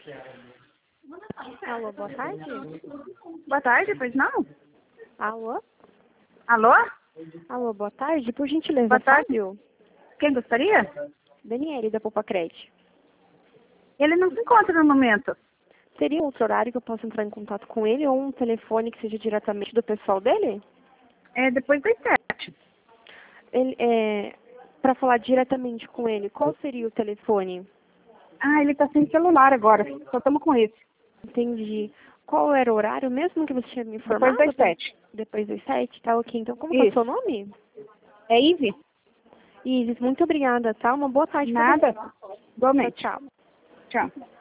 Alô, boa tarde. Boa tarde, pois não? Alô? Alô? Alô, boa tarde. Por gentileza, Boa tarde. Fábio? Quem gostaria? Daniele, da Poupa Crédito. Ele não se encontra no momento. Seria outro horário que eu possa entrar em contato com ele ou um telefone que seja diretamente do pessoal dele? É depois das 7. Ele, para falar diretamente com ele, qual seria o telefone? Ah, ele tá sem celular agora. Só estamos com esse. Entendi. Qual era o horário mesmo que você tinha me informado? Depois das 7. Depois das 7, tá ok. Então, como que é o Isso. seu nome? É Ive? Isis, muito obrigada, tá? Uma boa tarde pra Nada. você. Igualmente. Tchau, tchau. Tchau.